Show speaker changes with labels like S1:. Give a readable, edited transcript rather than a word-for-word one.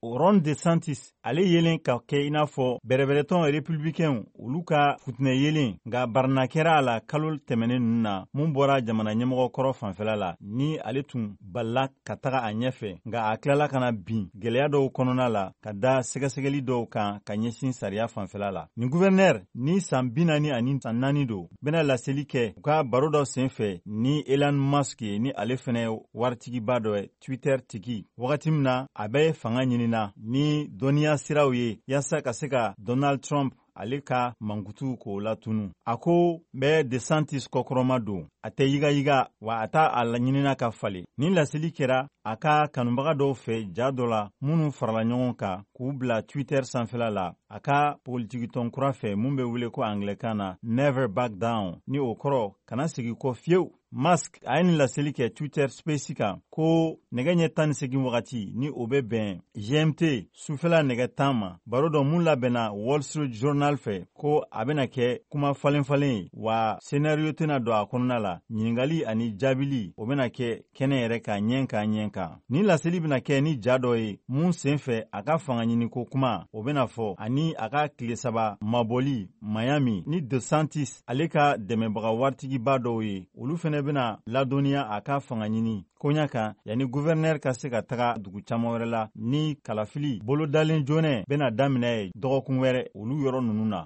S1: Ron DeSantis ale yelen ka kɛ ina fɔ bɛrɛbɛrɛtɔn républicain olu ka futinɛ yelen nka barana kɛra a la kalo tɛmɛnen ninnu na mun bɔra jamana ɲɛmɔgɔ kɔrɔ fanfɛla la ni ale tun balila ka taga a ɲɛfɛ nka a tilala kana bin gɛlɛya dɔw kɔnɔna la ka da sɛgɛsɛgɛli dɔw kan ka ɲɛsin sariya fanfɛla la. Nin gouverneur ni san 44 don bɛna laseli kɛ u ka baro dɔ senfɛ ni Elon Musk ye ni ale fɛnɛ waritigiba dɔ ye Twitter tigi wagati min na a bɛ fanga ɲinina ni dɔnniya siraw ye yaasa ka se ka Donald Trump ale ka mankutu k'o latunu. A ko bɛ DeSantis kɔkɔrɔma don a tɛ yiga wa a t'a a laɲinina ka falen. Nin laseli kɛra a ka kanubaga dɔw fɛ ja dɔ la minnu farala ɲɔgɔn kan k'u bila Twitter sanfɛla la a ka politigitɔn kura fɛ mun bɛ wele ko Anglɛkan na Never Back Down ni o kɔrɔ kana segi kɔ fiyewu. Musk a ye nin laseli kɛ Twitter Space kan ko nɛgɛ ɲɛ 18 wagati ni o bɛ bɛn GMT sufɛla nɛgɛ 10 ma baro dɔ mun labɛnna Wall Street Journal fɛ ko a bɛna kɛ kuma falen-falen ye wa scénario tɛna don a kɔnɔna la ɲiningali ani jaabili o bɛna kɛ kɛnɛ yɛrɛ ka ɲɛ kan. Nin laseli bɛna kɛ ni ja dɔ ye mun senfɛ a ka fanga ɲini ko kuma o bɛna fɔ ani a ka tile 3 mabɔli Miami ni DeSantis ale ka dɛmɛbaga waritigiba dɔw ye olu fɛnɛ bɛna ladɔnniya a ka fanga ɲini koɲa kan yanni gouverneur ka se ka taga dugu caman wɛrɛ la ni kalafili bolodalen joonɛ bɛna daminɛ ye dɔgɔkun wɛrɛ olu yɔrɔ ninnu na.